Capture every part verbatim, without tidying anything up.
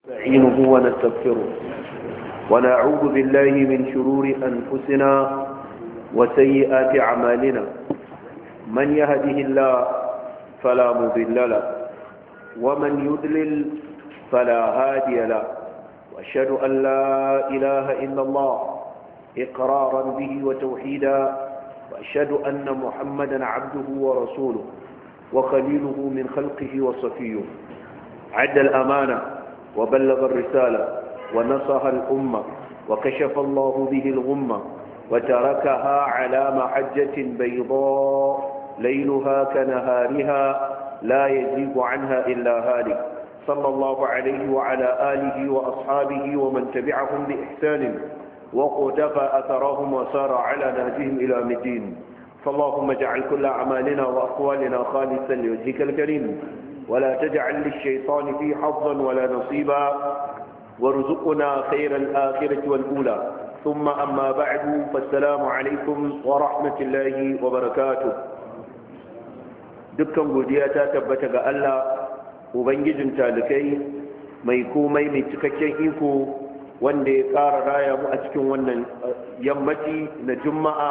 نستعينه ونستغفره ونعوذ بالله من شرور أنفسنا وسيئات أعمالنا من يهده الله فلا مضل له ومن يضلل فلا هادي له وأشهد أن لا إله إلا الله إقرارا به وتوحيدا وأشهد أن محمدا عبده ورسوله وخليله من خلقه وصفيه عد الأمانة وبلغ الرسالة ونصح الأمة وكشف الله به الغمة وتركها على محجة بيضاء ليلها كنهارها لا يزيغ عنها إلا هالك صلى الله عليه وعلى آله وأصحابه ومن تبعهم بإحسان وقتفى أثرهم وسار على نهجهم إلى مدين فاللهم اجعل كل أعمالنا وأقوالنا خالصا لوجهك الكريم ولا تجعل للشيطان فيه حظا ولا نصيبا وارزقنا خير الآخرة والأولى ثم أما بعد فالسلام عليكم ورحمة الله وبركاته dukkan godiya ta tabbata ga Allah ubangijin talikai mai komai mai cikakken iko wanda ya ƙara raya mu a cikin wannan yammaci na juma'a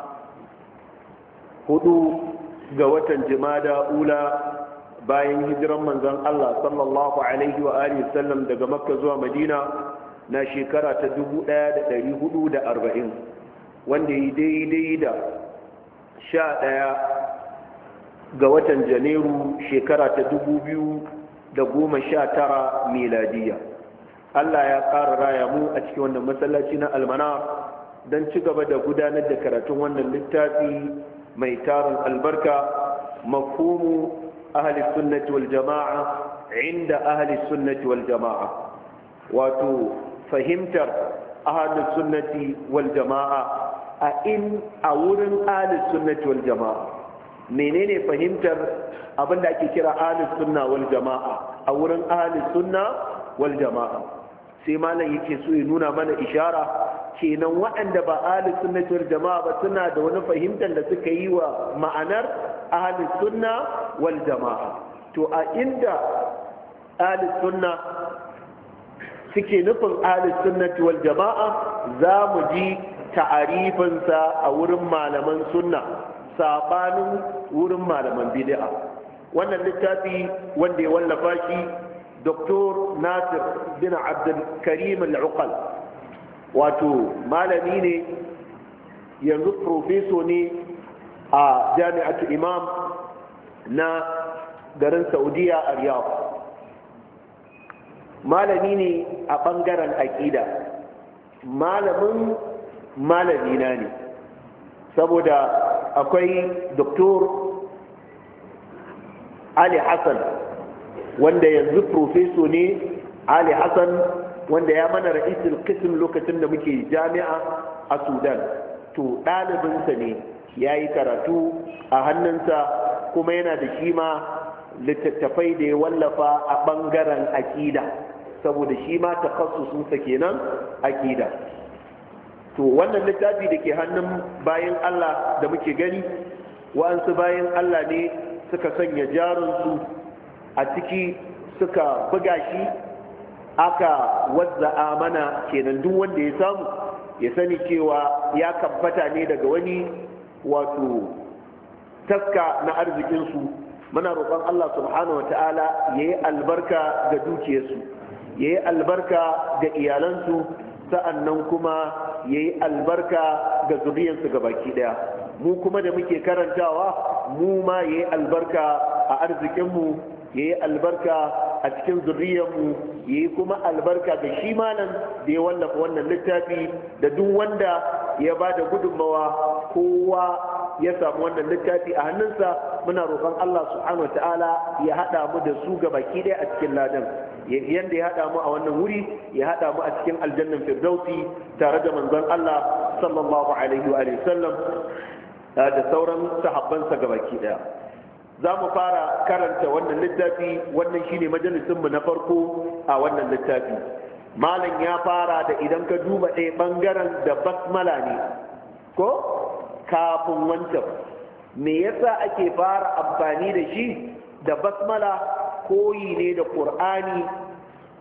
hudu ga watan jumada ula bayan hijiran manzon Allah sallallahu alaihi wa alihi sallam daga makka zuwa madina na shekara ta dubu ɗaya da ɗari hudu da arba'in wanda yi daidai da sha ɗaya ga watan janairu shekara ta dubu biyu da goma sha tara miladiya Allah ya ƙara raya mu a cikin wannan masallaci na almanar don ci gaba da gudanar da karatun wannan littafi mai tarin albarka mafhumu ahli sunnati wal jama'a inda ahli sunnati wal jama'a wato fahimtar ahli sunnati wal jama'a a in a wurin ahli sunnati wal jama'a menene fahimtar abinda ake kira ahli sunna wal jama'a a wurin ahli sunna wal jama'a sai malam yake so ya nuna mana ishara kenan waɗanda ba ahli sunnati wal jama'a ba suna da wani fahimtar da suka yi wa ma'anar ahli sunna wal jama'a to a inda ahli sunna suke nufin ahli sunnati wal jama'a za mu ji ta'arifinsa a wurin malaman sunna sabanin wurin malaman bid'a wannan littafi wanda ya wallafa shi Doktor Nasir bin Abdul Karim Al-Uqal wato malami ne yanzu profeso ne a jami'atu Imam na garin Saudiya a Riyadh malami ne a bangaren aqida malamin malamina ne saboda akwai Doktor Ali Hassan wanda yanzu profeso ne Ali Hassan wanda ya mana ra'isul qism lokacin da muke jami'a a Sudan to ɗalibinsa ne ya yi karatu a hannunsa kuma yana da shi ma littattafai da ya wallafa a ɓangaren aƙida saboda shi ma takassusunsa kenan aƙida to wannan littafi da ke hannun bayan Allah da muke gani wa'ansu bayan Allah ne suka sanya jarinsu a ciki suka buga shi aka wazza'a mana kenan duk wanda ya samu ya sani cewa ya kamfata ne daga wani wato taska na arzikinsu muna roƙon Allah subhanahu wata'ala ya yi albarka ga dukiyarsu ya yi albarka ga iyalansu sa'annan kuma ya yi albarka ga zuriyarsu ga baki ɗaya mu kuma da muke karantawa mu ma ya yi albarka a arzikinmu ya yi albarka a cikin zuriyarmu ya yi kuma albarka ga shi malam da ya wallafa wannan littafi da duk wanda ya ba da gudunmawa kowa ya samu wannan littafi a hannunsa muna roƙon Allah subhanahu ta'ala ya haɗa mu da su ga baki ɗaya a cikin ladan yadda ya haɗa mu a wannan wuri ya haɗa mu a cikin aljannan firdausi tare da manzon Allah sallallahu alaihi wa sallam da sauran sahabbansa ga baki ɗaya za mu fara karanta wannan littafi wannan shine majalisinmu na farko a wannan littafi malam ya fara da idan ka duba ɗaya ɓangaren da basmala ne ko kafin wancan me yasa ake fara amfani da shi da basmala koyi ne da ƙur'ani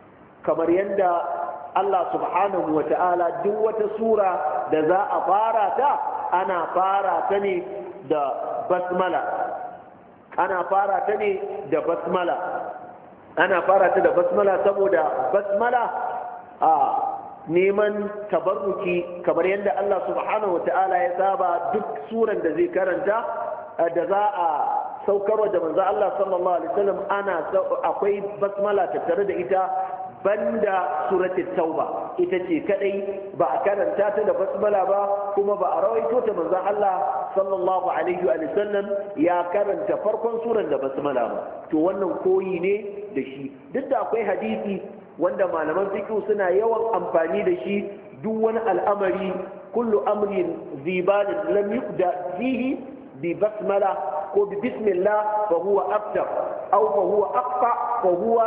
kamar yadda Allah subhanahu wa ta'ala duk wata sura da za a fara ta ana fara ta ne da basmala ana fara ta ne da basmala ana fara ta da basmala saboda basmala a neman tabarruki kamar yadda Allah subhanahu wa ta'ala ya saba duk suran da zai karanta da za a saukarwa da manzo Allah sallallahu alaihi wasallam ana akwai basmala tattare da ita banda suratul tauba ita ce kadai ba a karanta ta da basmala ba kuma ba a rawaito ta manzo Allah sallallahu alaihi wa sallam ya karanta farkon suran da basmala ba to wannan koyi ne da shi duk da akwai hadisi wanda malaman fiqh suna yawan amfani da shi duk wani al'amari kullu amrin zibalin lam yubda fihi bi basmala ko bi bismillah fa huwa aftar aw fa huwa aqta fa huwa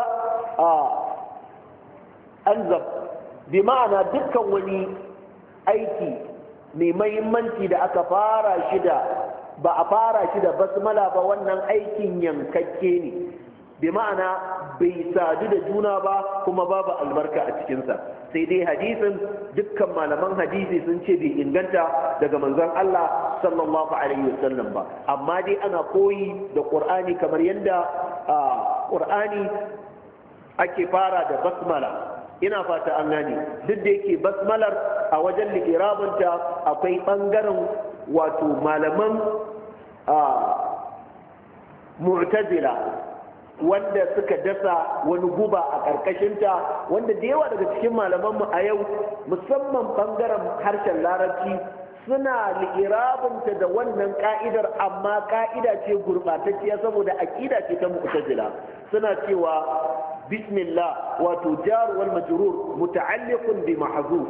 anzab bi ma'ana dukkan wani aiki mai mahimmanci da aka fara shi da ba a fara shi da basmala ba wannan aikin yankakke ne bi ma'ana bai sadu da juna ba kuma babu albarka a cikinsa sai dai hadisin dukkan malaman hadisi sun ce bai inganta daga manzon Allah sallallahu alaihi wasallam ba amma dai ana koyi da Qur'ani kamar yadda Qur'ani ake fara da basmala ina fata an gane duk da yake basmalar a wajen li'irabinta akwai bangaren wato malaman mu'tazila wanda suka dasa wani guba a ƙarƙashinta wanda da yawa daga cikin malamanmu a yau musamman ɓangaren harshen larabci suna li'irabinta da wannan ka'idar amma ka'ida ce gurɓatacciya saboda aƙida ce ta mu'tazila suna cewa bismillah wato jar wal majrur muta'alliqun bi mahzuf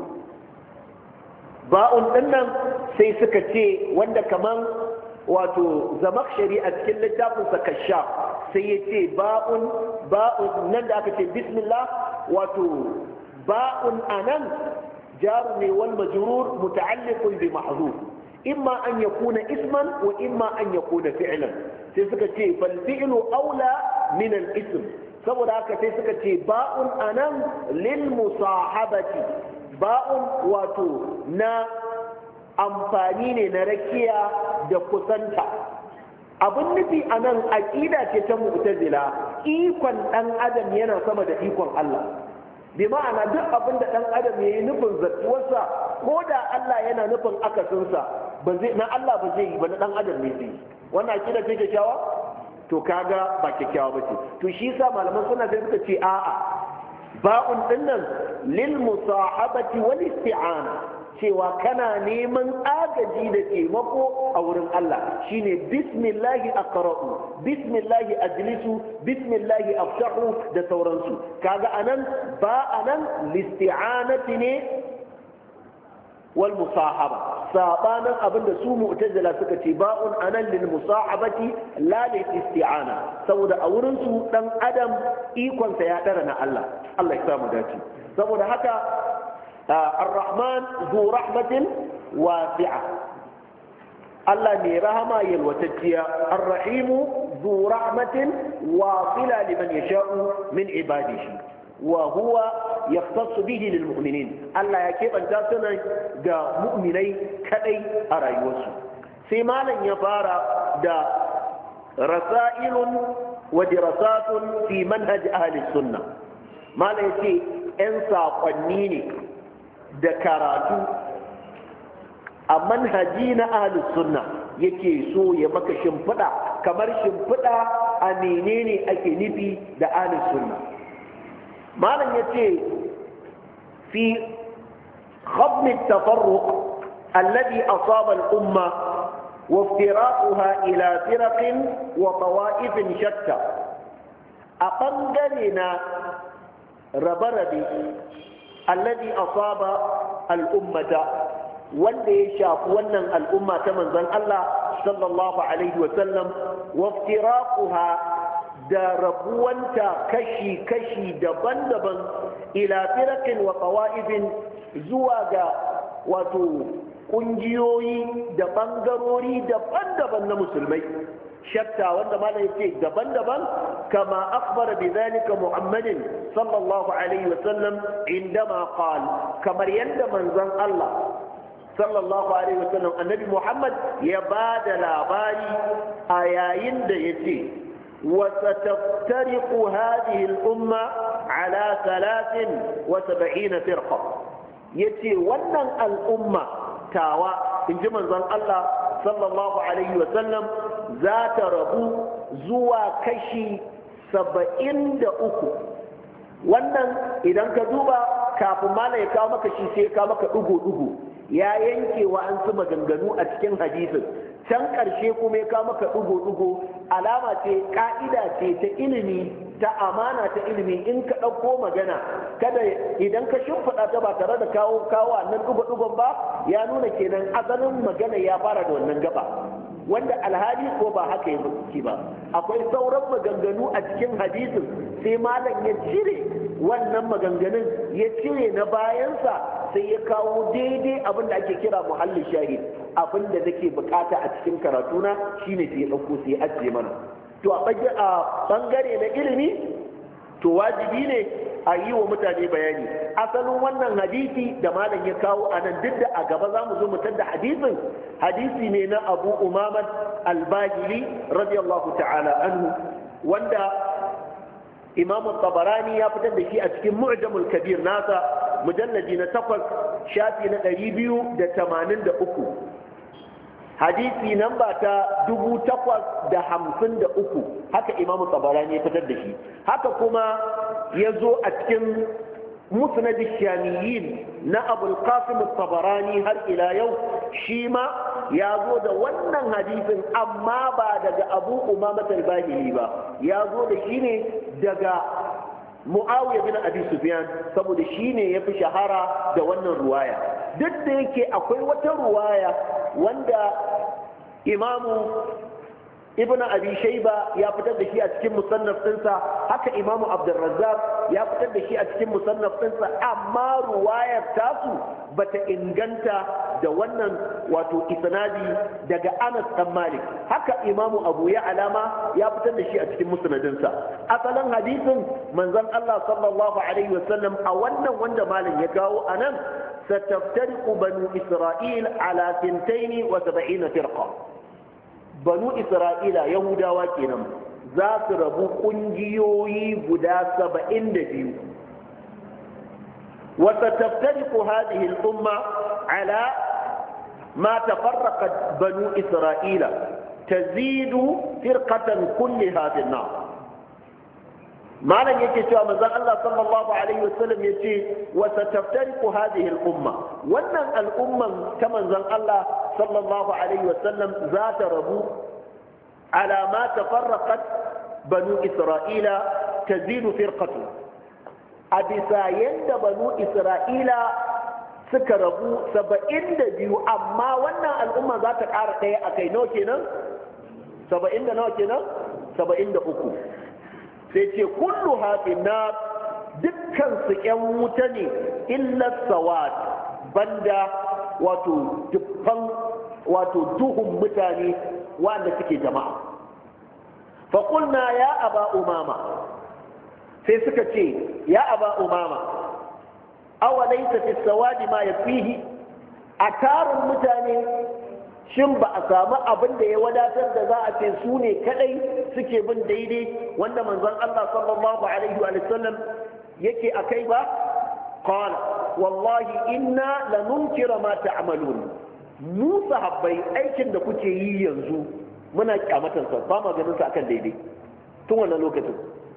ba'un dinnan sai suka ce wanda kaman wato zamakshari a cikin littafinsa kashaf sai ya ce ba'un ba'un nan da aka ce bismillah wato ba'un anan jaru ne wal majrur muta'alliqun bi mahzuf imma an yakuna isman wa imma an yakuna fi'lan sai suka ce fal fi'lu aula min al ism saboda haka sai suka ce ba'un anan lil musahabati ba'un wato na amfani ne na rakiya da kusanta abin nufi a nan aƙida ce ta mu'tazila ikon ɗan adam yana sama da ikon Allah bi ma'ana duk abin da ɗan adam ya yi nufin zartuwarsa ko da Allah yana nufin akasinsa ba zai na Allah ba zai yi ba na ɗan adam ne zai wannan aƙida ce kyakkyawa to kaga ba kyakkyawa ba ce to shi yasa malaman suna sai suka ce a'a ba'un dinnan lil musahabati wal isti'ana cewa kana neman agaji da taimako a wurin Allah shine bismillahi aqra'u bismillahi ajlisu bismillahi aftahu da sauransu kaga anan ba anan listi'anati ne wal musahaba sabanan abinda su mu'tazila suka ce ba'un anan lil musahabati la lil isti'ana saboda a wurin su dan adam ikon sa ya dara na Allah Allah ya samu dace saboda haka الرحمن ذو رحمة واسعة الله مي رحمة يلوتجيا الرحيم ذو رحمة واصلة لمن يشاء من عباده وهو يختص به للمؤمنين الله يكيب أن تاسنا دا مؤمني كأي أرايوس سيمالا يفارا دا رسائل ودراسات في منهج أهل السنة ما لا يتي انسى قنيني da karatu a manhaji na ahlus sunna yake so ya maka shimfiɗa kamar shimfiɗa a menene ake nufi da ahlus sunna malam yace fi khabm at-tafarruq alladhi asaba al-umma wa iftiraquha ila firaq wa tawa'if shatta a bangare na rabe-rabe alladhi asaba al'ummata wanda ya shafi wannan al'umma ta manzon Allah sallallahu alaihi wa sallam wa iftiraquha da rabuwanta kashi kashi daban-daban ila firaqin wa qawa'ibin zuwa ga wato kungiyoyi da bangarori daban-daban na musulmai shatta wanda malam yake daban-daban kama akhbara bidhalika Muhammadin sallallahu alaihi wasallam indama qal kamar yanda manzon Allah sallallahu alaihi wasallam annabi Muhammad ya bada labari a yayin da yace wa sataftariqu hadhihi al-umma ala thalathin wa sab'ina firqa yace wannan al'umma tawa inji manzon Allah sallallahu alaihi wasallam za ta rabu zuwa kashi saba'in da uku wannan idan ka duba kafin mala ya kawo maka shi sai ya kawo maka ɗugu-ɗugu ya yanke wa an su maganganu a cikin hadisin can ƙarshe kuma ya kawo maka ɗugu-ɗugu alama ce ƙa'ida ce ta ilimi ta amana ta ilimi in ka ɗauko magana kada idan ka shimfiɗa ta ba tare da kawo kawo nan ɗugu-ɗugun ba ya nuna kenan asalin magana ya fara da wannan gaba wanda alhali ko ba haka ya zuci ba akwai sauran maganganu a cikin hadisin sai malam ya cire wannan maganganun ya cire na bayansa sai ya kawo daidai abin da ake kira muhallin shahid abin da nake bukata a cikin karatuna shine sai ya ɗauko sai ya ajiye mana to a bangare na ilimi to wajibi ne a yi wa mutane bayani asalin wannan hadisi da malam ya kawo a nan duk da a gaba za mu zo mu da hadisin hadisi ne na abu umamat al-bahili radiyallahu ta'ala anhu wanda imam tabarani ya fitar da shi a cikin mu'jamul kabir nasa mujallaji na takwas shafi na ɗari biyu da tamanin da uku hadisi namba ta dubu takwas da hamsin da uku haka imamu tabarani ya fitar da shi haka kuma ya zo a cikin musnad shamiyin na abul qasim tabarani har ila yau shi ma ya zo da wannan hadisin amma ba daga abu umama al-bahili ba ya zo da shi ne daga muawiya bin abi sufyan saboda shi ne ya fi shahara da wannan ruwaya duk da yake akwai wata ruwaya wanda imamu ibn abi shayba ya fitar da shi a cikin musannaf ɗinsa haka imamu abdurrazzaq ya fitar da shi a cikin musannaf ɗinsa amma ruwayar tasu bata inganta da wannan wato isnadi daga anas dan malik haka imamu abu ya alama ya fitar da shi a cikin musnadinsa asalin hadisin manzon Allah sallallahu alaihi wasallam a wannan wanda malam ya kawo anan ستفترق بنو إسرائيل على ثنتين وسبعين فرقة بنو إسرائيل يهودا وكينم ذات ربو قنجيوي بدا سبعين دبيو وستفترق هذه الأمة على ما تفرقت بنو إسرائيل تزيد فرقة كلها في النار malam yake cewa manzon Allah sallallahu alaihi wasallam yace wa sataftariqu hadhihi al-umma wannan al'umman ta manzon Allah sallallahu alaihi wasallam za ta rabu ala ma tafarraqat banu isra'ila tazidu firqatu a bisa yanda banu isra'ila suka rabu saba'in da biyu amma wannan al'umma za ta ƙara ɗaya a kai nawa kenan saba'in da nawa kenan saba'in da uku sai ce kullu hafin na dukkan su ƴan wuta ne illa sawad banda wato dukkan wato duhun mutane wanda suke jama'a fa qulna ya aba umama sai suka ce ya aba umama aw laysa fi sawadi ma yafihi a tarin mutane shin ba a samu abin da ya wadatar da za a ce su ne kadai suke bin daidai wanda manzon Allah sallallahu alaihi wa sallam yake akai ba qala wallahi inna lanunkira ma ta'malun mu sahabbai aikin da kuke yi yanzu muna kyamatan sa ba ma ganin sa akan daidai tun wannan lokacin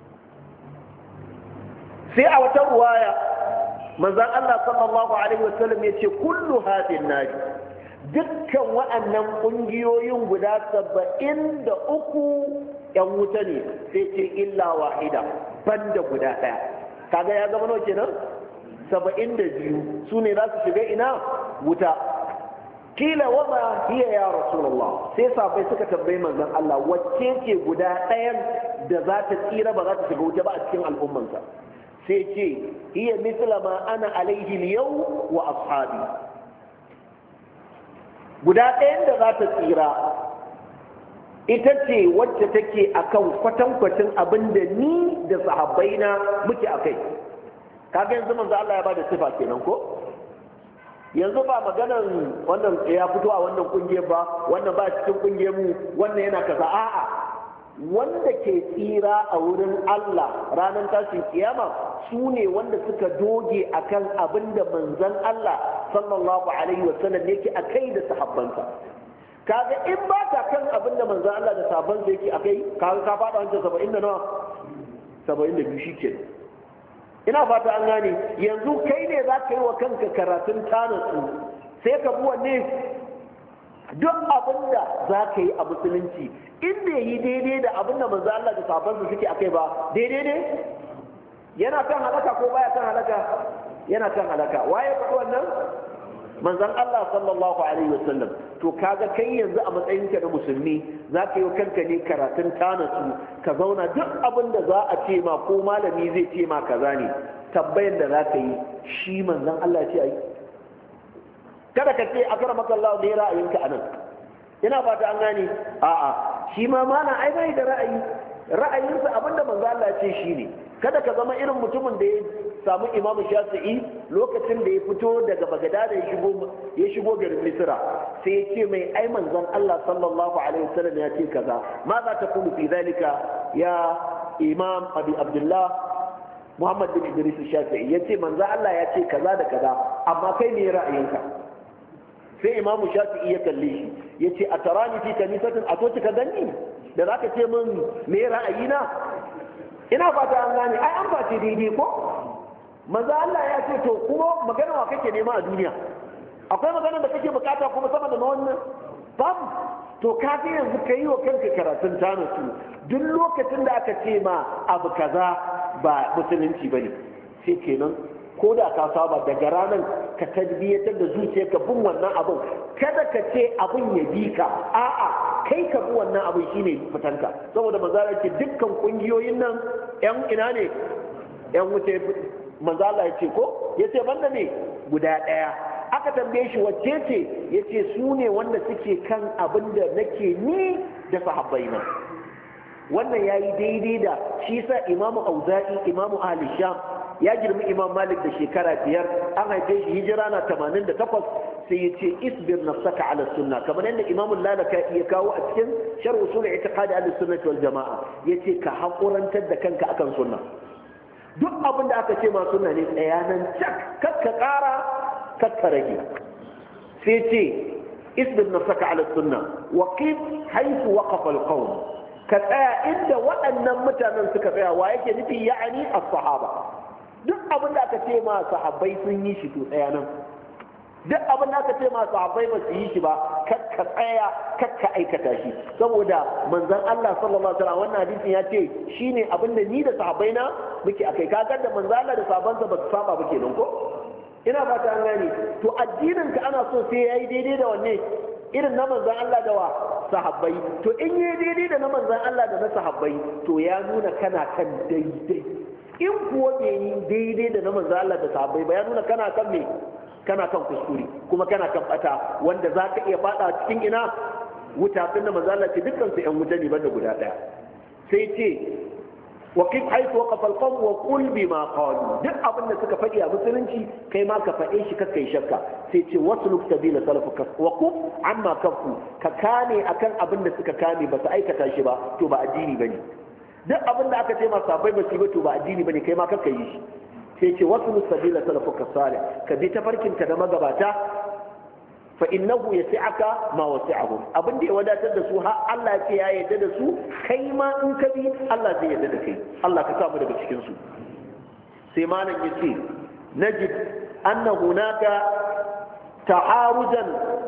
sai a wata ruwaya manzon Allah sallallahu alaihi wa sallam yace kullu hadin nari dukkan waɗannan ƙungiyoyin guda saba'in da uku ‘yan wuta ne sai ce illa wahida banda guda ɗaya kaga ya zama nawa kenan saba'in da biyu su ne za su shiga ina wuta kila wama hiya ya rasulullah sai sabai suka tambayi manzon Allah wacce ce guda ɗayan da za ta tsira ba za ta shiga wuta ba a cikin al'ummansa sai ce hiya mithla ma ana alaihi al-yawm wa ashabi guda ɗayan da za ta tsira ita ce wacce take akan kwatankwacin abin da ni da sahabbaina muke akai. Kaga yanzu manzo Allah ya bada sifa kenan ko? Yanzu ba maganan wannan ya fito a wannan kungiyar ba, wannan ba cikin kungiyar mu, wannan yana kaza, a'a wanda ke tsira a wurin Allah ranar tashin kiyama su ne wanda suka doge akan abin da manzon Allah sallallahu alaihi wasallam yake akai da sahabbansa. Kaga in ba ta kan abin da manzon Allah da sahabbansa yake akai, kaga ka fada wancan saba'in da nawa saba'in da biyu shikenan. Ina fata an gane. Yanzu kai ne za ka yi wa kanka karatun tanasu sai ka bi wanne duk abin da za ka yi a musulunci in bai yi daidai da abin da manzo Allah da sahabbansa suke akai ba, daidai ne? Yana kan halaka ko baya kan halaka? Yana kan halaka. Waye faɗi wannan? Manzon Allah sallallahu alaihi wasallam. To kaga kai yanzu a matsayinka na musulmi za ka yi wa kanka ne karatun tanasu ka zauna duk abin da za a ce ma ko malami zai ce ma kaza ne, tabbayan da za ka yi shi manzon Allah ce ai. Kada ka ce akramaka Allah ne ra'ayinka anan. Ina fata an gane. A'a, shi ma mana ai bai da ra'ayi. Ra'ayinsa abinda manzo Allah ce shi ne. Kada ka zama irin mutumin da ya samu Imam Shafi'i lokacin da ya fito daga Bagdad ya shigo ya shigo garin Misra sai ya ce mai ai manzon Allah sallallahu alaihi wasallam ya ce kaza. Ma za ta kulu fi zalika ya Imam Abi Abdullah Muhammad bin Idris Shafi'i ya ce manzon Allah ya ce kaza da kaza amma kai ne ra'ayinka. Sai Imam Shafi'i ya kalle shi ya ce a tarani fi kanisatin a to ka ganni da zaka ce min me ra'ayina? Ina fata an gane ai an bace daidai ko manzo Allah ya ce to kuma magana wa kake nema a duniya akwai magana da kake bukata kuma sama da wannan babu. To kafi yanzu kai wa kanka karatun tanasu duk lokacin da aka ce ma abu kaza ba musulunci bane sai kenan ko da ka saba daga ranar ka tarbiyyatar da zuciyarka bin wannan abin, kada ka ce abin ya bi ka, a'a kai ka bi wannan abin shine fitanka. Saboda manzala ce dukkan kungiyoyin nan yan ina ne yan wuce, manzala ya ce ko ya ce banda ne guda ɗaya. Aka tambaye shi wacce ce ya ce su ne wanda suke kan abin da nake ni da sahabbaina. Wannan ya yi daidai da shi sa imamu auza'i imamu ahli sham ya girmi imam malik da shekara biyar, an haife shi hijira na tamanin da takwas, sai ya ce isbir nafsaka ala sunna, kamar yadda imamun lalaka ya kawo a cikin sharh usul i'tiqadi ahli sunnah wal jamaa, yace ka hakurantar da kanka akan sunna. Duk abin da aka ce ma sunna ne tsaya nan cak, kakka kara kakka rage. Sai ce isbir nafsaka ala sunna wa qif haythu waqafa al-qawm, ka tsaya inda waɗannan mutanen suka tsaya. Wa yake nufi? ya'ani as-sahaba. Duk abin da aka ce ma sahabbai sun yi shi to tsaya nan. Duk abin da aka ce ma sahabbai ba su yi shi ba kakka tsaya kakka aikata shi, saboda manzon Allah sallallahu alaihi wasallam wannan hadisin ya ce shine abin da ni da sahabbai na muke akai. Kaga da manzon Allah da sahabbansa ba su saba ba kenan ko? Ina fata an gane. To addinin ka ana so sai yayi daidai da wanne irin na manzon Allah da wa sahabbai. To in yayi daidai da na manzon Allah da na sahabbai to ya nuna kana kan daidai. In kuwa bai yi daidai da na manzo Allah da sahabbai ba ya nuna kana kan me kana kan kuskure kuma kana kan bata wanda za ka iya fada cikin ina wuta. Tun da manzo Allah ce dukkan su ƴan wuta ne banda guda daya. Sai ce wa qif haythu waqafa al-qawm wa qul bima qalu, duk abin da suka faɗi a musulunci kai ma ka faɗe shi kakkai shakka. Sai ce wasluk sabila salafuka wa quf amma kafu, ka kame akan abin da suka kame ba su aikata shi ba to ba addini bane. Duk abin da aka ce ma sabai ba su ba to ba addini bane, kai ma kakka yi shi. Sai ce wasu musabila salafuka salih, ka bi tafarkin ka da magabata, fa innahu yasi'aka ma wasi'ahum, abin da ya wadatar da su har Allah ya ce ya yarda da su, kai ma in ka bi Allah zai yarda da kai. Allah ka samu daga cikin su. Sai malam yace najid anna hunaka ta'arujan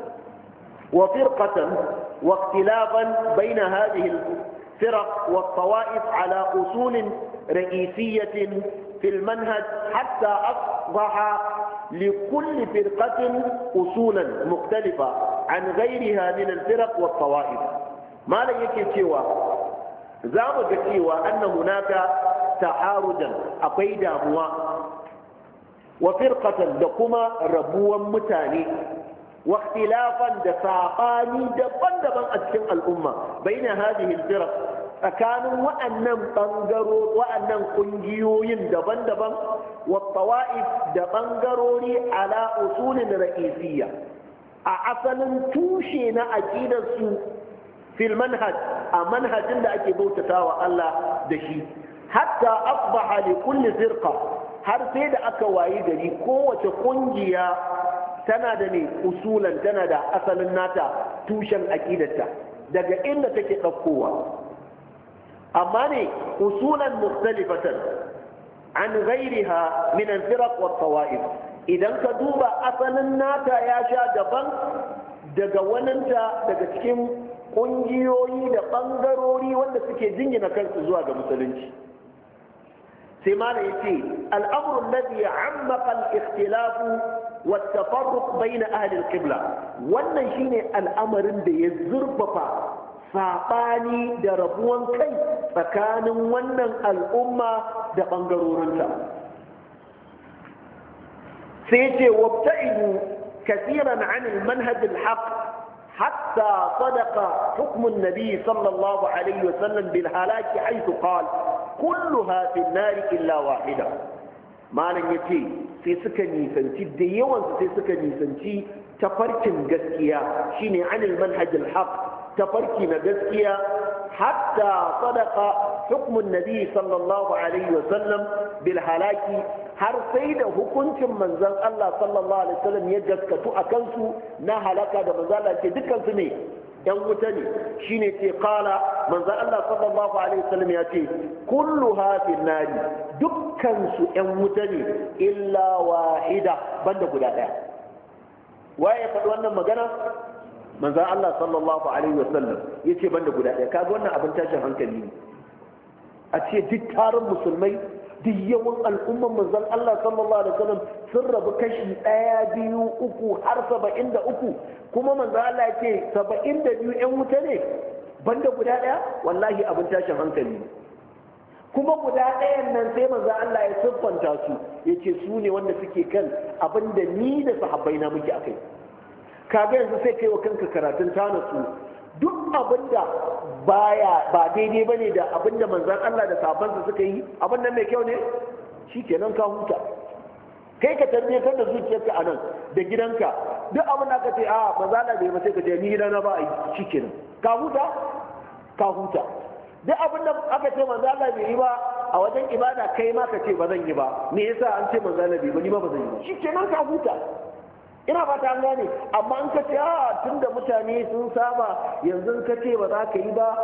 wa firqatan wa ikhtilafan bayna hadhihi الفرق والطوائف على أصول رئيسية في المنهج حتى أصبح لكل فرقة أصولا مختلفة عن غيرها من الفرق والطوائف. ما لا يكي سوى زعم سوى أن هناك تعارضا أقيد هو وفرقة لكما ربوا متاني wa ikhtilafan da saɓani daban-daban a cikin al'umma baina hadhihi al-firaq tsakanin wa'annan bangaro wa'annan kungiyoyin daban-daban wa tawa'if da bangarori ala usulin ra'isiyya a asalin tushe na aqidar su fil manhaj a manhajin da ake bautatawa Allah da shi hatta asbaha li kulli firqa har sai da aka wayi gari kowace kungiya tana da ne usulan tana da asalin nata tushen aqidarta daga inda take ɗaukowa amma ne usulan mukhtalifatan an ghairiha min al-firaq wa tawaif idan ka duba asalin nata ya sha daban daga waninta daga cikin kungiyoyi da bangarori wanda suke jingina kansu zuwa ga musulunci sai ma da yace al-amru alladhi ammaqa al-ikhtilaf wa at-tafarruq bayna ahli al-qibla wannan shine al'amarin da ya zurfafa saɓani da rabuwan kai tsakanin wannan al'umma da ɓangarorinta sai ce wabta'idu kasiran an manhaj al-haq hatta sadaqa hukm an-nabi sallallahu alaihi wasallam bil halaki haythu qala kulluha fi an-nar illa wahida malan yace sai suka nisanci da yawan sai suka nisanci tafarkin gaskiya shine an manhaj al-haq tafarki na gaskiya hatta sadaka hukmun nabi sallallahu alaihi wasallam bil halaki har sai da hukuncin manzon Allah sallallahu alaihi wasallam ya gaskatu a kansu na halaka da manzon Allah ce dukkan su ne yan wuta ne shine ce qala manzon Allah sallallahu alaihi wasallam ya ce kulluha fin nari dukkan su yan wuta ne illa wahida banda guda daya waye faɗi wannan magana manzan Allah sallallahu alaihi wasallam ya ce banda guda ɗaya kaga wannan abin tashin hankali ne a ce duk tarin musulmai duk yawan al'umman manzan Allah sallallahu alaihi wasallam sun rabu kashi ɗaya biyu uku har saba'in da uku kuma manzan Allah ya ce saba'in da biyu ƴan wuta ne banda guda ɗaya wallahi abin tashin hankali ne kuma guda ɗayan nan sai manzan Allah ya siffanta su ya ce su ne wanda suke kan abin da ni da sahabbai na muke akai kaga yanzu sai kai wa kanka karatun tanasu duk abinda baya ba daidai bane da abinda manzon Allah da sahabbansa suka yi abin nan mai kyau ne shikenan ka huta kai ka tarbiyatar da zuciyarka anan da gidanka duk abin da ka ce a manzon Allah bai ba sai ka ce ni gidana ba ai shikenan ka huta ka huta duk abin da aka ce manzon Allah bai yi ba a wajen ibada kai ma ka ce ba zan yi ba me yasa an ce manzon Allah bai ba ni ma ba zan yi ba shikenan ka huta ina fata an gane amma in ka ce a tun da mutane sun saba yanzu ka ce ba za ka yi ba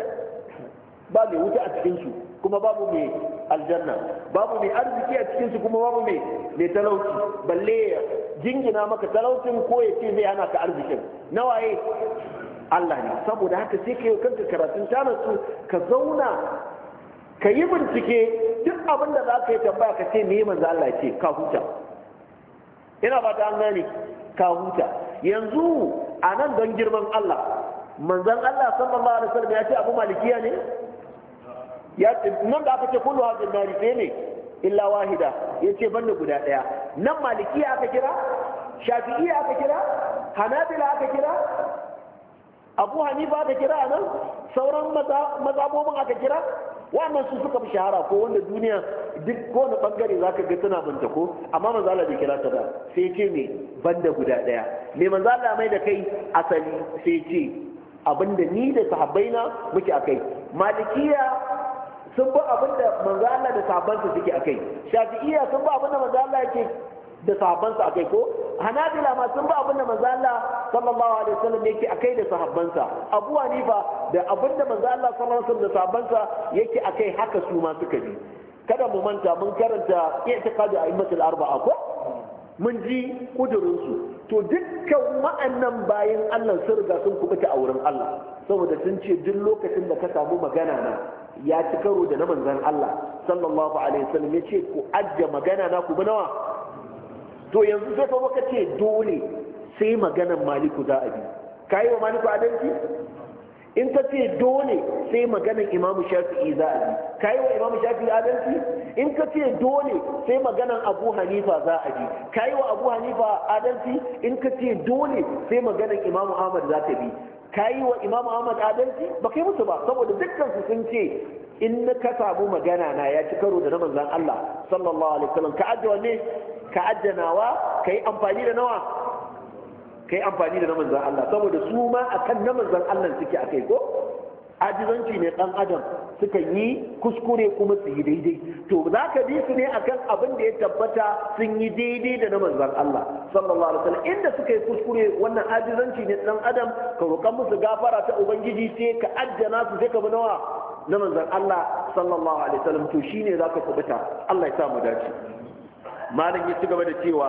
ba mai wuta a cikinsu kuma babu mai aljanna babu mai arziki a cikinsu kuma babu mai mai talauci balle jingina maka talaucin ko ya ce zai hana ka arzikin nawaye Allah ne saboda haka sai ka yi kanka karatun tanarsu ka zauna ka yi bincike duk abin da za ka yi tambaya ka ce me manzo Allah ce ka huta ina ba ta an gane ka huta yanzu a nan don girman Allah manzon Allah sallallahu alaihi wasallam ya ce abu malikiya ne ya nan da aka ce kullu hadin nari sai ne illa wahida yace banda guda daya nan malikiya aka kira shafi'iyya aka kira hanabila aka kira abu hanifa aka kira nan sauran mazhabobin aka kira wannan su suka fi shahara ko wanda duniya duk kowane bangare zaka ga suna banta ko amma manzo Allah bai kira ta ba sai ce me banda guda daya me manzo Allah mai da kai asali sai ce abinda ni da sahabbaina muke akai malikiya sun bi abinda manzo Allah da sahabbansa suke akai shafi'iyya sun bi abinda manzo Allah yake da sahabbansa akai ko hanabila ma sun bi abinda manzo Allah sallallahu alaihi wasallam yake akai da sahabbansa abu hanifa da abinda manzo Allah sallallahu alaihi wasallam da sahabbansa yake akai haka su ma suka bi kada mu manta mun karanta i'tiqadu a'immatul arba'a ko mun ji kudurin su to dukkan wa'annan bayan Allah sun riga sun kubuta a wurin Allah saboda sun ce duk lokacin da ka samu magana na ya ci karo da na manzon Allah sallallahu alaihi wasallam ya ce ku ajja magana na ku bi nawa to yanzu sai fa baka ce dole sai maganan maliku za a bi kai wa maliku adalci in ka ce dole sai maganan imamu shafi'i za a bi kai wa imamu shafi'i adalci in ka ce dole sai maganan Abu Hanifa za a bi kai wa Abu Hanifa adalci in ka ce dole sai maganan Imam Ahmad za ka bi kai wa Imam Ahmad adalci ba kai musu ba saboda dukkan su sun ce in ka samu magana na ya ci karo da na manzon Allah sallallahu alaihi wasallam ka ajje wanne ka ajje nawa kai amfani da nawa kai amfani da na manzon Allah saboda su ma akan na manzon Allah suke akai ko ajizanci ne dan adam suka yi kuskure kuma su yi daidai to za ka bi su ne akan abin da ya tabbata sun yi daidai da na manzon Allah sallallahu alaihi wasallam inda suka yi kuskure wannan ajizanci ne dan adam ka roƙa musu gafara ta ubangiji sai ka ajjana su sai ka bi nawa na manzon Allah sallallahu alaihi wasallam to shine za ka kubuta Allah ya sa mu dace malam ya ci gaba da cewa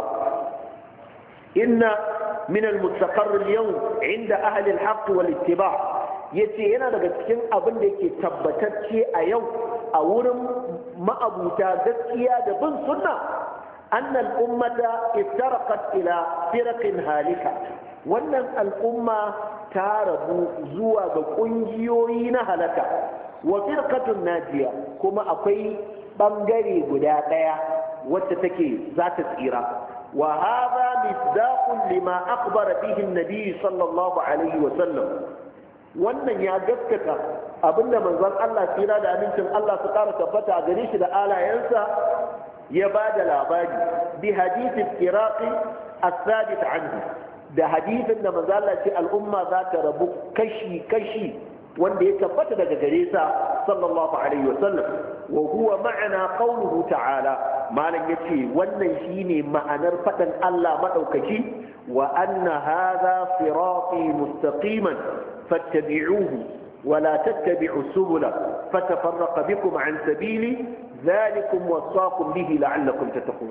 inna min al-mustaqarr al-yawm inda ahli al-haqq wal-ittiba' yace yana daga cikin abin da yake tabbatacce a yau a wurin ma'abuta gaskiya da bin sunna anna al-ummata iftaraqat ila firaqin halika wannan al'umma ta rabu zuwa ga kungiyoyi na halaka wa firqatun najiya kuma akwai bangare guda daya wacce take za ta tsira wa hadha misdaqun lima akhbara bihi an-nabi sallallahu alaihi wa sallam wannan ya gaskata abinda manzon Allah tsira da amincin Allah su ƙara tabbata a gare shi da alayensa ya ba da labari bi hadisi firaqi as-sabit anhu da hadisin da manzon Allah ce al'umma za ta rabu kashi kashi wanda ya tabbata daga gare sa sallallahu alaihi wasallam wa huwa ma'ana qawluhu ta'ala malam yace wannan shine ma'anar fadan Allah madaukaki wa anna hadha sirati mustaqiman فاتبعوه ولا تتبعوا السبل فتفرق بكم عن سبيلي ذلكم وصاكم به لعلكم تتقون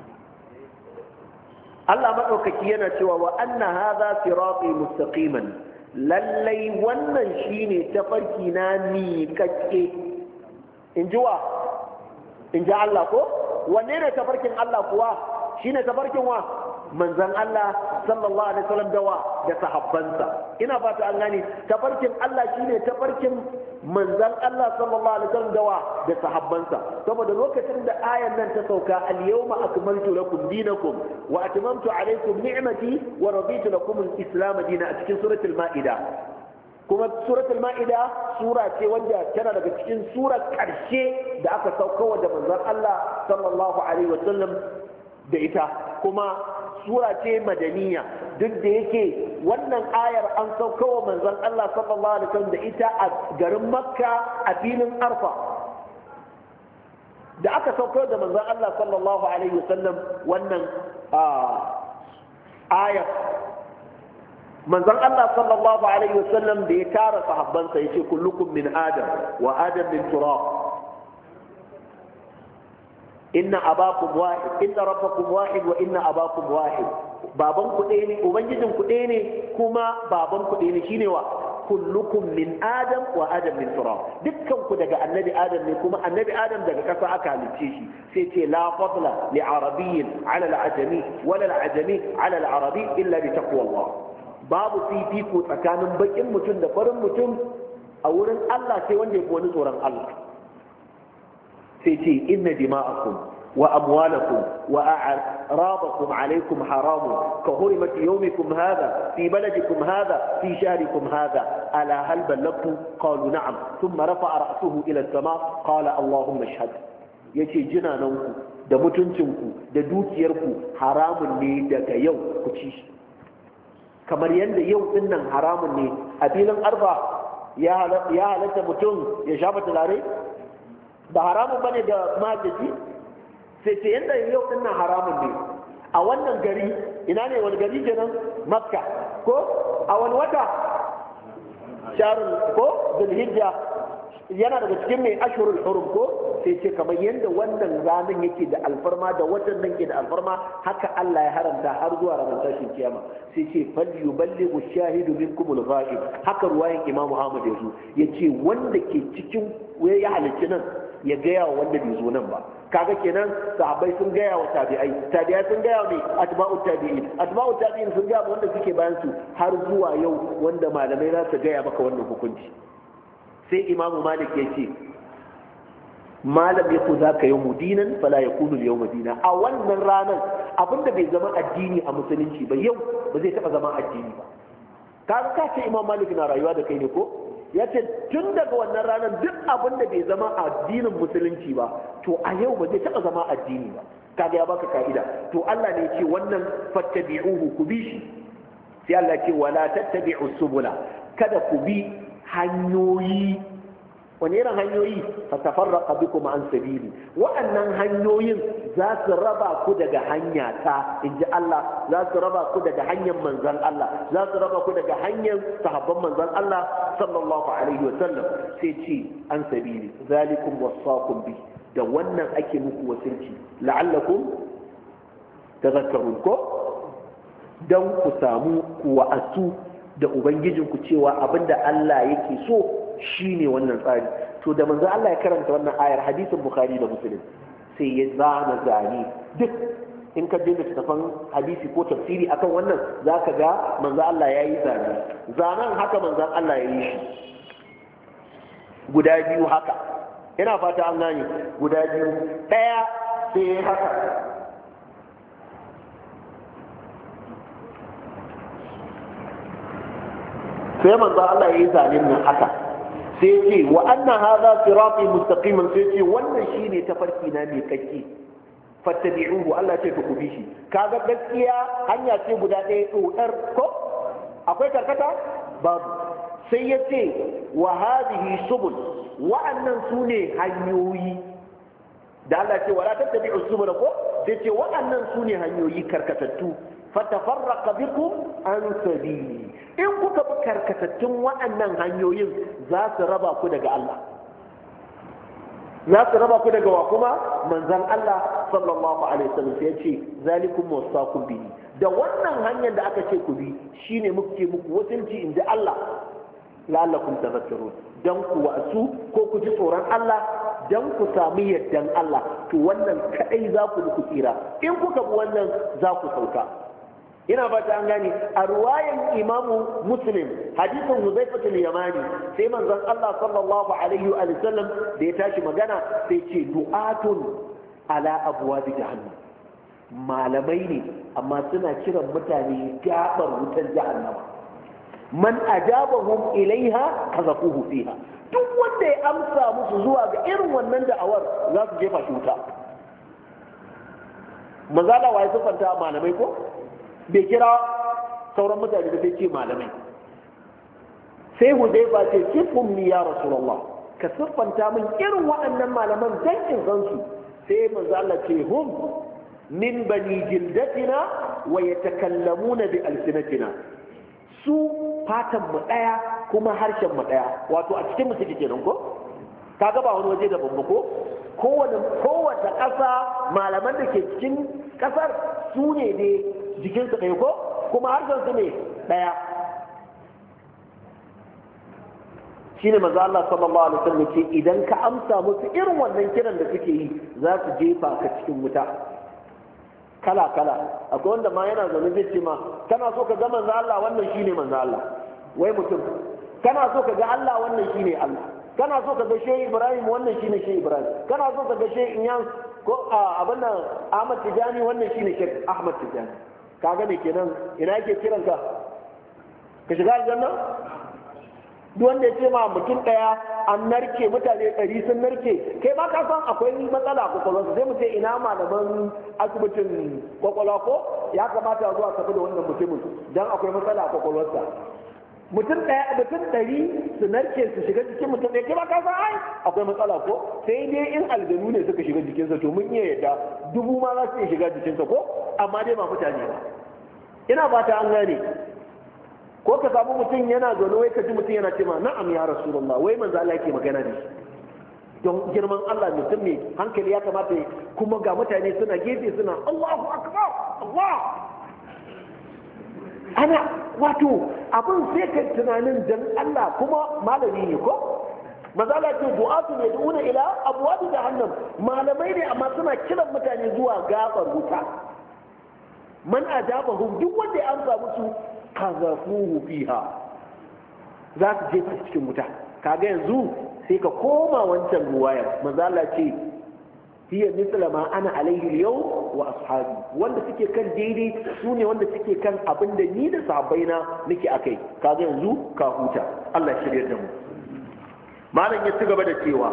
الله مدوكaki yana cewa wa anna hadha sirati mustaqiman lallai wannan shine tafarki na ni kake inji wa inji Allah ko wanne ne tafarkin Allah kuwa shine tafarkin wa manzan Allah sallallahu alaihi wasallam dawa da sahabbansa ina fata an gane tafarkin Allah shine tafarkin manzan Allah sallallahu alaihi wasallam dawa da sahabbansa saboda lokacin da ayan nan ta sauka al-yawma akmaltu lakum dinakum wa atmamtu alaykum ni'mati wa raditu lakum al-islam dinan a cikin suratul maida kuma suratul ma'ida sura ce wanda tana daga cikin surar karshe da aka sauka da manzan Allah sallallahu alaihi wasallam da ita kuma sura ce madaniya duk da yake wannan ayar an saukawa manzon Allah sallallahu alaihi wasallam da ita a garin Makka a filin Arfa da aka saukar da manzon Allah sallallahu alaihi wasallam wannan ayar manzon Allah sallallahu alaihi wasallam da ya tara sahabbansa yace kullukum min adam wa adam min turab inna abakum wahid inna rabbakum wahid wa inna abakum wahid baban ku ɗaya ne ubangijin ku ɗaya ne kuma baban ku ɗaya ne shine wa kullukum min adam wa adam min turab dukkan ku daga annabi adam ne kuma annabi adam daga ƙasa aka halicce shi sai ce la fadla li arabiyyin ala al-ajami wala al-ajami ala al-arabi illa bi taqwallah babu fifiko tsakanin bakin mutum da farin mutum a wurin Allah sai wanda ya fi wani tsoron Allah sai ce inna dima'akum wa amwalakum wa a'radakum alaykum haramun ka hurmati yawmikum hadha fi baladikum hadha fi shahrikum hadha ala hal ballagtu qalu na'am thumma rafa'a ra'suhu ila as-sama' qala allahumma ashhad yace jinananku da mutuncinku da dukiyarku haramun ne daga yau ku ci kamar yanda yau din nan haramun ne a filin arba ya halatta mutum ya shafa tulare ba haramun bane da majaji sai ce yadda yau din nan haramun ne a wannan gari ina ne wani gari kenan makka ko a wani wata sharul ko zulhijja yana daga cikin mai ashurul hurum ko sai ce kamar yadda wannan ranar yake da alfarma da watan nan ke da alfarma haka Allah ya haramta har zuwa ranar tashin kiyama sai ce fal yuballighu shahidu minkum al-ghaib haka ruwayan imamu Ahmad yazo yace wanda ke cikin ya halicci nan ya gaya wa wanda bai zo nan ba kaga kenan sahabbai sun gaya wa tabi'ai tabi'ai sun gaya wa ne atba'u tabi'in atba'u tabi'in sun gaya wa wanda suke bayan su har zuwa yau wanda malamai za su gaya maka wannan hukunci sai imamu malik ya ce malam ya ku za ka yau dinan fala ya kunu yau madina a wannan ranar abinda bai zama addini a musulunci ba yau ba zai taɓa zama addini ba. Ka ka ce imam malik na rayuwa da kai ne ko ya ce tun daga wannan ranar duk abinda bai zama addinin musulunci ba to a yau ba zai taɓa zama addini ba. Kaga ya baka ka'ida to Allah ne ya ce wannan fattabi'uhu ku bi shi sai Allah ya ce wala tattabi'us subula kada ku bi hanyoyi. Wani irin hanyoyi fatafarraqa bikum an sabili wa'annan hanyoyin za su raba ku daga hanya ta inji Allah, za su raba ku daga hanyar manzon Allah, za su raba ku daga hanyar sahabban manzon Allah sallallahu alaihi wa sallam. Sai ce an sabili zalikum wasaqum bi da wannan ake muku wasilci la'allakum tadhakkarun ko dan ku samu ku wa'asu da ubangijinku cewa abinda Allah yake so shine wannan tsari. To da manzo Allah ya karanta wannan ayar hadisin Bukhari da Muslim sai ya zana zani duk in ka dinga tafan hadisi ko tafsiri akan wannan zaka ga manzo Allah yayi zani zanan haka manzo Allah yayi shi guda biyu haka ina fata an gane guda biyu daya sai haka sai manzo Allah yayi zanin nan haka sai ce wa anna hadha sirati mustaqiman sai ce wannan shine tafarki na mai kakki fattabi'uhu Allah ce ku bi shi. Kaga gaskiya hanya ce guda ɗaya dodar ko akwai karkata babu sai ya ce wa hadhihi subul wa'annan sune hanyoyi da Allah ce wala tattabi'us subula ko sai ce wa'annan sune hanyoyi karkatattu fatafarraqa bikum an sabili in kuka bi karkatattun waɗannan hanyoyin za su raba ku daga Allah, za su raba ku daga wa kuma manzon Allah sallallahu alaihi wasallam sai ya ce zalikum wasaqum bihi da wannan hanyar da aka ce ku bi shine muke muku wasilci inda Allah la'allakum tadhakkarun dan ku wa'asu ko ku ji tsoron Allah dan ku sami yardan Allah to wannan kadai za ku ku tsira in kuka bi wannan za ku sauka. ina fata an gane a ruwayan imamu muslim hadisin huzaifatul yamani sai manzon Allah sallallahu alaihi wa sallam da ya tashi magana sai ce du'atun ala abwabi jahannam malamai ne amma suna kiran mutane gabar wutar jahannama man ajabahum ilaiha kazafuhu fiha duk wanda ya amsa musu zuwa ga irin wannan da'awar za su jefa shi wuta. manzala wa ya sufanta malamai ko bai kira sauran mutane da sai ce malamai sai hudaifa ce kifin ni ya rasulullah ka siffanta min irin waɗannan malaman dan in san su sai manzo Allah ce hum min bani jildatina wa yatakallamuna bi alsinatina su fatan mu daya kuma harshen mu daya wato a cikin mu take kenan ko kaga ba wani waje da babba ko kowane kowace ƙasa malaman da ke cikin ƙasar su ne dai jikinsu ɗaya ko kuma harshensu ne ɗaya shi ne maza Allah sallallahu alaihi wasallam ce idan ka amsa musu irin wannan kiran da suke yi za su jefa ka cikin wuta kala kala akwai wanda ma yana zaune zai ce ma kana so ka ga manzo Allah wannan shine manzo Allah wai mutum kana so ka ga Allah wannan shine Allah kana so ka ga Shehu Ibrahim wannan shine Shehu Ibrahim kana so ka ga Shehu Inyan ko abin nan Ahmad Tijani wannan shine Sheikh Ahmad Tijani kaga me kenan ina yake kiran ka ka shiga aljanna duk wanda ya ce ma mutum daya an narke mutane ɗari sun narke kai ba ka san akwai matsala a kwakwalwarsa sai mu ce ina malaman asibitin kwakwalwa ko ya kamata zuwa tafi da wannan mutumin don akwai matsala a kwakwalwarsa mutum ɗaya mutum ɗari su narke su shiga jikin mutum ɗaya kai ba ka san ai akwai matsala ko sai dai in aljanu ne suka shiga jikinsa to mun iya yadda dubu ma za su iya shiga jikinsa ko amma dai ba mutane ba ina fata an gane ko ka samu mutum yana zaune wai ka ji mutum yana cewa na'am ya rasulullah wai manzo Allah yake magana da shi don girman Allah mutum ne hankali ya kamata kuma ga mutane suna gefe suna Allahu akbar Allah ana wato abin sai ka tunanin dan Allah kuma malami ne ko mazala ce du'atu ne du'una ila abwab jahannam malamai ne amma suna kiran mutane zuwa gabar wuta man ajabahum duk wanda ya amsa musu kazafuhu fiha za su jefa cikin wuta kaga yanzu sai ka koma wancan ruwaya manzo Allah ce hiya mithla ma ana alaihi yau wa ashabi, wanda suke kan daidai su ne wanda suke kan abin da ni da sahabbaina nake akai. Kaga yanzu ka huta. Allah ya shirye da mu. malam ya ci gaba da cewa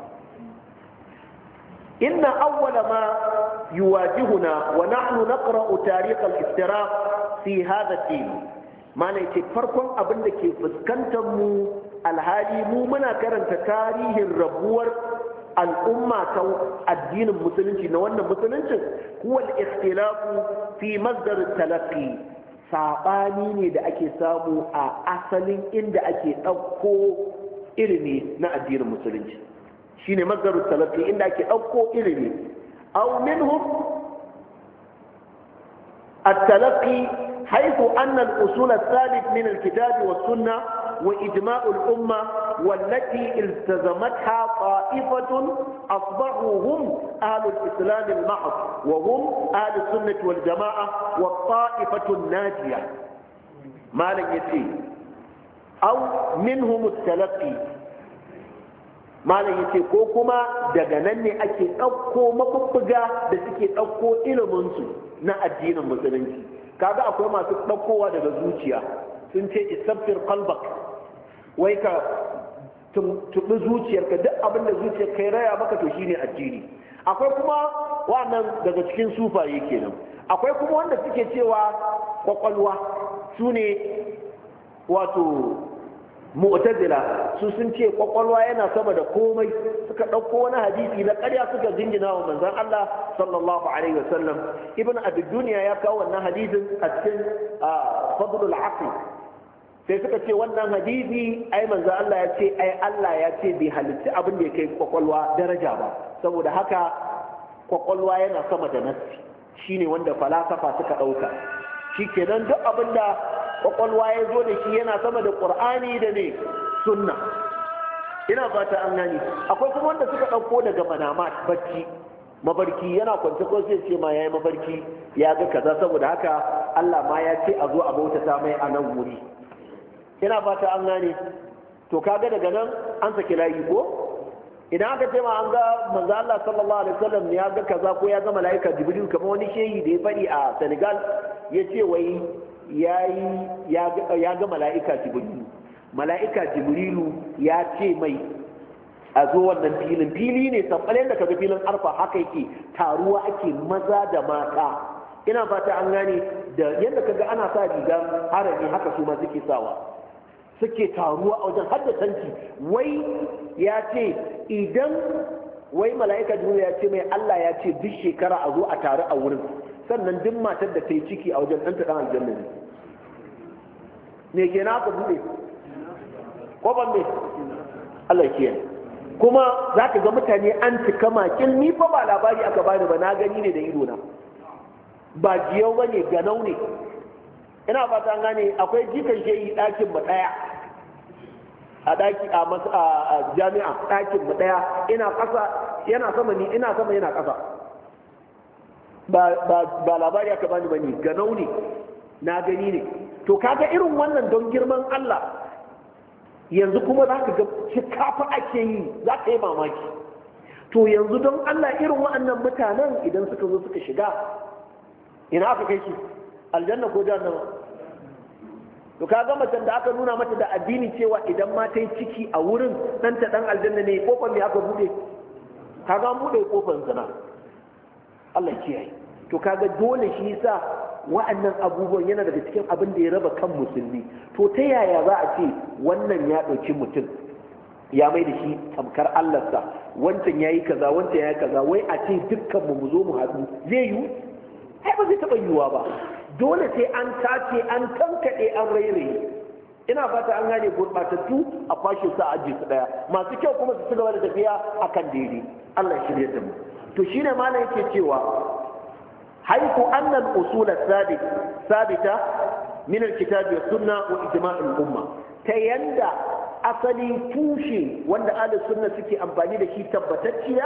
inna awwala ma yuwajihuna wa nahnu naqra'u tarikh al-iftiraq fi hadha ad-din. malam ce farkon abin da ke fuskantar mu alhali mu muna karanta tarihin rabuwar al'umma ta addinin musulunci na wannan musuluncin huwa al-ikhtilafu fi masdar at-talaqqi, sabani ne da ake samu a asalin inda ake ɗauko ilimi na addinin musulunci, shine masdar at-talaqqi, inda ake ɗauko ilimi. aw minhum at-talaqqi haythu anna al-usul ath-thabit min al-kitab was-sunnah وإجماع الأمة والتي التزمتها طائفة أصبحوا هم أهل الإسلام المحض وهم أهل السنة والجماعة والطائفة الناجية. ما لن يتي أو منهم التلقي، ما لن يتي كوكما دغنني أكي أوكو مببغا دسكي أوكو إلمنسو نا الدين المسلمين. كذا أكو ما تتوقوا daga zuciya sun ce istabtir qalbak, wai ka tuɓi zuciyarka, duk abin da zuciyar kai raya maka to shine addini. Akwai kuma wannan daga cikin sufaye kenan. Akwai kuma wanda suke cewa kwakwalwa su ne wato mu'tazila, su sun ce kwakwalwa yana sama da komai, suka ɗauko wani hadisi na ƙarya suka jingina wa manzon Allah sallallahu alaihi wasallam. Ibn Abi Dunya ya kawo wannan hadisin a cikin Fadlul Aql, sai suka ce wannan hadisi ai manzo Allah ya ce ai Allah ya ce bai halitta abin da ya kai kwakwalwa daraja ba, saboda haka kwakwalwa yana sama da nassi, shine wanda falasafa suka dauka. Shikenan duk abin da kwakwalwa ya zo da shi yana sama da Qur'ani da ne sunna. Ina fata an gani. Akwai kuma wanda suka dauko daga manamat, bacci, mabarki, yana kwance ko sai ce ma yayi mabarki ya ga kaza, saboda haka Allah ma ya ce a zo a bautata mai a nan wuri. Ina fata an gane. To kaga daga nan an saki layi ko idan aka ce ma an ga manzo Allah sallallahu alaihi wasallam ya ga kaza ko ya ga malaika Jibril, kamar wani shehi da ya fadi a Senegal ya ce wai yayi ya ga malaika Jibril, malaika Jibrilu ya ce mai a zo wannan filin, fili ne sabbalen da kaga filin arfa haka yake, taruwa ake maza da mata. Ina fata an gane. Da yadda kaga ana sa rigar harami haka su ma suke sawa, suke taruwa a wajen hadda tanti. Wai ya ce idan wai mala'ika jibril ya ce mai Allah ya ce duk shekara a zo a taru a wurin, sannan duk matar da ta yi ciki a wajen ɗanta ɗan aljanna ne. Me ke na aka buɗe ko ban me Allah ya kiyaye. Kuma za ka ga mutane an cika makin, ni fa ba labari aka bani ba, na gani ne da ido na, ba jiyau ba ne, ganau ne. Ina fata gane. Akwai jikan shehi ɗakin mu ɗaya a ɗaki a jami'a, ɗakin mu ɗaya, ina ƙasa yana sama ni ina sama yana ƙasa. Ba labari aka bani ba ne, ganau ne, na gani ne. To kaga irin wannan don girman Allah yanzu kuma za ka ga cikafa ake yi, za ka yi mamaki. To yanzu don Allah irin waɗannan mutanen idan suka zo suka shiga, ina aka kai su? Aljanna ko jahannama? To kaga macen da aka nuna mata da addini cewa idan ma ta yi ciki a wurin ɗanta ɗan aljanna ne, kofar me aka buɗe? Kaga an buɗe kofar zina. Allah kiyaye. To kaga dole shi yasa wa'annan abubuwan yana daga cikin abin da ya raba kan musulmi. To ta yaya za a ce wannan ya ɗauki mutum ya mai da shi tamkar Allahnsa, wancan ya yi kaza, wancan ya yi kaza, wai a ce dukkan mu zo mu haɗu, zai yiwu? Ai ba zai taɓa yiwuwa ba. Dole sai an tace, an tankaɗe, an rairaye. Ina fata an gane gurɓatattu a kwashe su a ajiye su ɗaya, masu kyau kuma su ci gaba da tafiya akan daidai. Allah ya shirya da mu. To shine malam yake cewa حيث أن الأصول الثابت ثابتة من الكتاب والسنة وإجماع الأمة تيندى أصلي توشي وأن أهل السنة سكي أمباني لكي تبتتشيا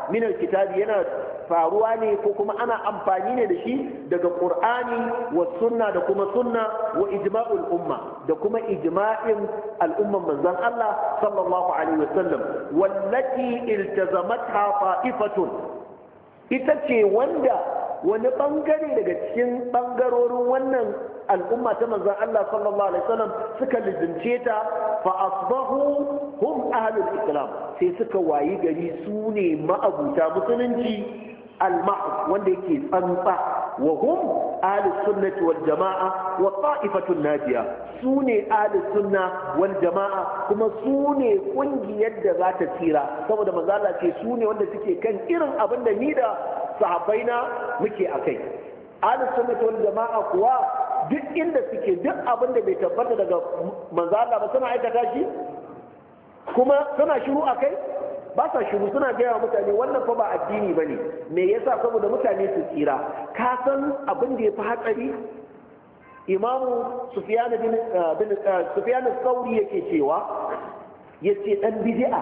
min alkitabi yana faruwa ne ko kuma ana amfani ne da shi daga qur'ani wa sunna da kuma sunna wa ijma'ul umma da kuma ijma'in al'umman manzon Allah sallallahu alaihi wasallam wallati iltazamatha ta'ifatun ita ce wanda wani bangare daga cikin bangarorin wannan al'umma ta manzon Allah sallallahu alaihi wasallam suka lizince ta fa asbahu hum ahlul islam sai suka wayi gari su ne ma'abuta musulunci al-mahd wanda yake tsantsa wa hum ahlus sunnati wal jama'a wa ta'ifatun najiya su ne ahlus sunna wal jama'a kuma su ne kungiyar da za ta tsira saboda manzo Allah ce su ne wanda suke kan irin abin da ni da sahabbaina muke akai ahlus sunnati wal jama'a kuwa duk inda suke duk abin da bai tabbata daga manzo Allah ba suna aikata shi kuma suna shiru akai ba sa shiru suna gaya wa mutane wannan fa ba addini bane me yasa saboda mutane su tsira ka san abin da yafi hatsari imamu sufyan bin bin sufyan al-thawri yake cewa yace dan bid'a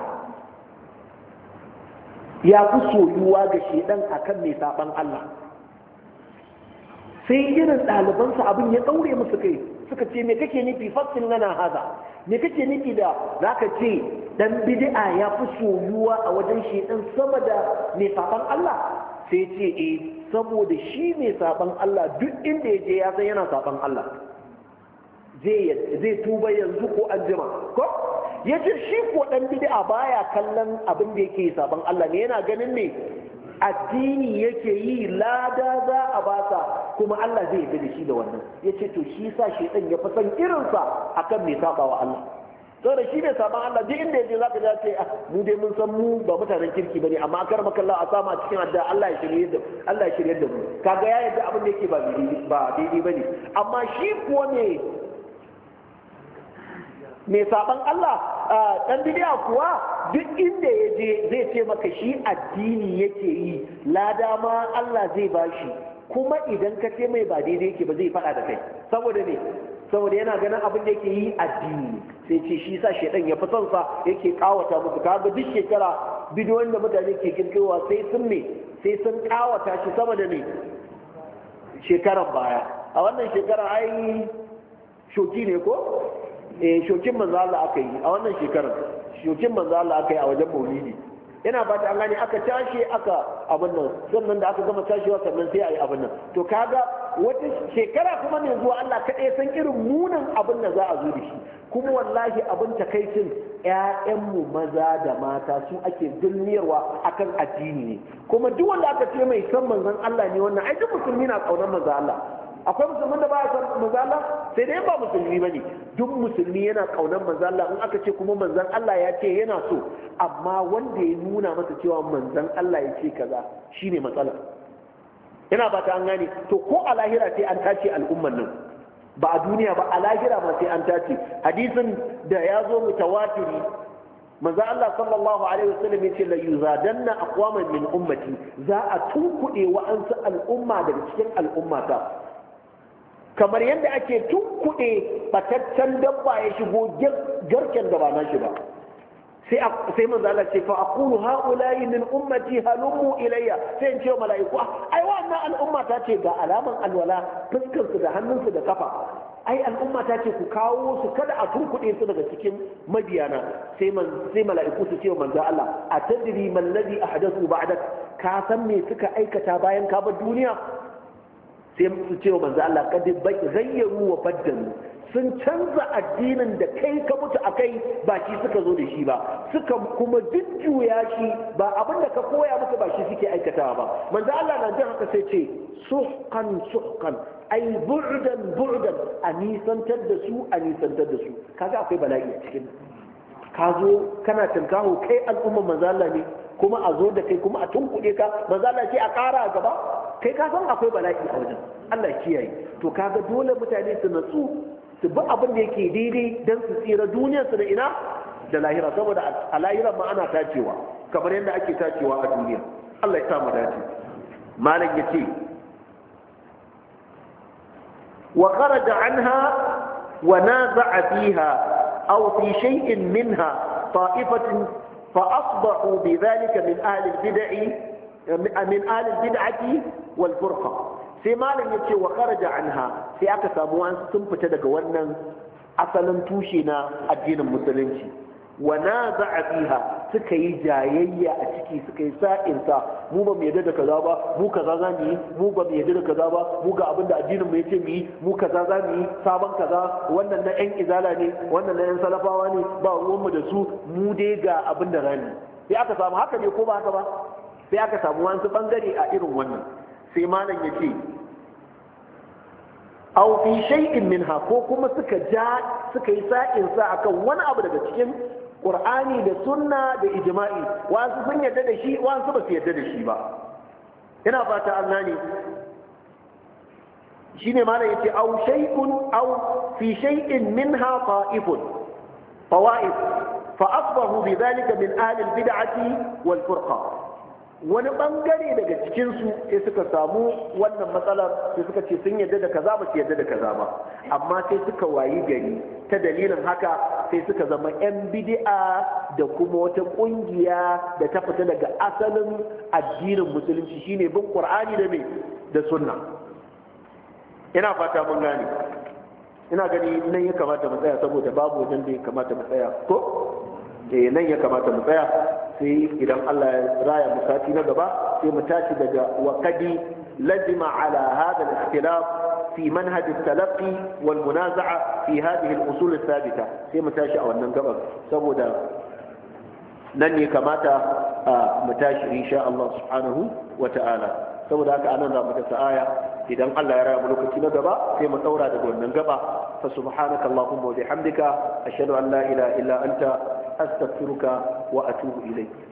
ya fi soyuwa ga shedan akan mai saban Allah sai irin ɗalibansa abin ya ɗaure musu kai suka ce me kake nufi fassin lana haza me kake nufi da zaka ce dan bid'a ya fi soyuwa a wajen shi dan sama da mai saban Allah sai ce eh saboda shi mai saban Allah duk inda ya je ya san yana saban Allah zai zai tuba yanzu ko anjima ko yace shi ko dan bid'a baya kallon abin da yake saban Allah ne yana ganin ne addini yake yi lada za a basa kuma Allah zai yi da shi da wannan yace to shi sa shedan ya fi san irinsa akan mai saba wa Allah saboda shi mai saban Allah duk inda yaje zaka ga ce mu dai mun san mu ba mutanen kirki bane amma akar makalla a sama cikin adda Allah ya shirye da Allah ya shirye da mu kaga ya yadda abin da yake ba daidai ba daidai bane amma shi kuwa ne mai saban Allah dan bidiya kuwa duk inda ya je zai ce maka shi addini yake yi lada ma Allah zai bashi kuma idan ka ce mai ba daidai yake ba zai faɗa da kai saboda ne saboda yana ganin abin da yake yi addini sai ce shi sa shedan ya fi son sa yake kawata musu kaga duk shekara bidiyon da mutane ke kirkirowa sai sun me sai sun kawata shi sama da ne shekaran baya a wannan shekara ai shoki ne ko eh shokin manzo Allah aka yi a wannan shekarar shokin manzo Allah aka yi a wajen maulidi ina ba ta an gane aka tashi aka abin nan sannan da aka gama tashiwa sannan sai ayi abin nan to kaga wata shekara kuma ne zuwa Allah kaɗai san irin munin abin da za a zo da shi kuma wallahi abin takaicin ƴaƴanmu maza da mata su ake dulmiyarwa akan addini ne kuma duk wanda aka ce mai san manzon Allah ne wannan ai duk musulmi na kaunar manzon Allah akwai musulmin da ba ya san manzon Allah sai dai ba musulmi bane duk musulmi yana kaunar manzon Allah in aka ce kuma manzon Allah ya ce yana so amma wanda ya nuna masa cewa manzon Allah ya ce kaza shine matsala ina ba ta an gane to ko a lahira sai an tace al'umman nan ba a duniya ba a lahira ma sai an tace hadisin da ya zo mutawatiri manzo Allah sallallahu alaihi wasallam yace la yuzadanna aqwaman min ummati za a tunkuɗe wa'ansu al'umma daga cikin al'ummata kamar yadda ake tunkuɗe bataccen dabba ya shigo garken da ba na shi ba sai sai manzo Allah ce fa aqulu haula'i min ummati halummu ilayya sai in ce wa mala'iku ai wannan al'umma ta ce ga alaman alwala fuskar su da hannunsu da kafa ai al'umma ta ce ku kawo su kada a turkuɗe su daga cikin mabiyana sai man sai mala'iku su ce wa manzo Allah atadri man ladhi ahdathu ba'dak ka san me suka aikata bayan ka bar duniya sai su ce wa manzo Allah kad zayyaru wa baddalu sun canza addinin da kai ka mutu a kai ba shi suka zo da shi ba suka kuma jujjuya shi ba abin da ka koya musu ba shi suke aikatawa ba manzo Allah na jin haka sai ce suhqan suhqan ai bu'dan bu'dan a nisantar da su a nisantar da su kaga akwai bala'i a cikin ka zo kana tinkaho kai al'umman manzo Allah ne kuma a zo da kai kuma a tunkuɗe ka manzo Allah ce a ƙara gaba kai ka san akwai bala'i a wajen Allah ya kiyaye to kaga dole mutane su natsu su bi abin da yake daidai don su tsira duniyarsu da ina da lahira saboda a lahira ma ana tacewa kamar yadda ake tacewa a duniya Allah ya samu dace malam yace wa kharaja anha wa naza'a fiha aw fi shay'in minha ta'ifatin fa asbahu bi dhalika min ahli al-bid'i min ahli al-bid'ati wal furqa sai malam yace wa kharaja anha sai aka samu an sun fita daga wannan asalin tushe na addinin musulunci wa naza'a fiha suka yi jayayya a ciki suka yi sa'insa mu ba mu yadda da kaza ba mu kaza za mu yi mu ba mu yadda da kaza ba mu ga abin da addinin mu yace mu yi mu kaza za mu yi sabon kaza wannan na yan izala ne wannan na yan salafawa ne ba ruwan mu da su mu dai ga abin da rani sai aka samu haka ne ko ba haka ba sai aka samu wani bangare a irin wannan sai malam yace aw fi shay'in minha ko kuma suka ja suka yi sa'insa akan wani abu daga cikin Qur'ani da sunna da ijma'i wasu sun yarda da shi wasu ba su yarda da shi ba ina fata Allah ne shine ma yace aw shay'un aw fi shay'in minha ta'ifun fawa'id fa asbahu bidhalika min ahli al-bid'ati wal furqa wani bangare daga cikin su sai suka samu wannan matsalar sai suka ce sun yarda da kaza ba su yarda da kaza ba amma sai suka wayi gari ta dalilin haka sai suka zama yan bid'a da kuma wata kungiya da ta fita daga asalin addinin musulunci shine bin qur'ani da me da sunna ina fata mun gane ina gani nan ya kamata mu tsaya saboda babu wajen da ya kamata mu tsaya ko eh nan ya kamata mu tsaya sai idan Allah ya raya mu sati na gaba sai mu tashi daga waqadi lazima ala hada al-ikhtilaf fi manhaj al-talaqqi wal munaza'a fi hadhihi al-usul al-thabita sai mu tashi a wannan gaban saboda nan ne kamata mu tashi insha Allah subhanahu wa ta'ala saboda haka anan za mu ta aya idan Allah ya raya mu lokaci na gaba sai mu daura daga wannan gaba fa subhanaka allahumma wa bihamdika ashhadu an la ilaha illa anta astaghfiruka wa atubu ilayk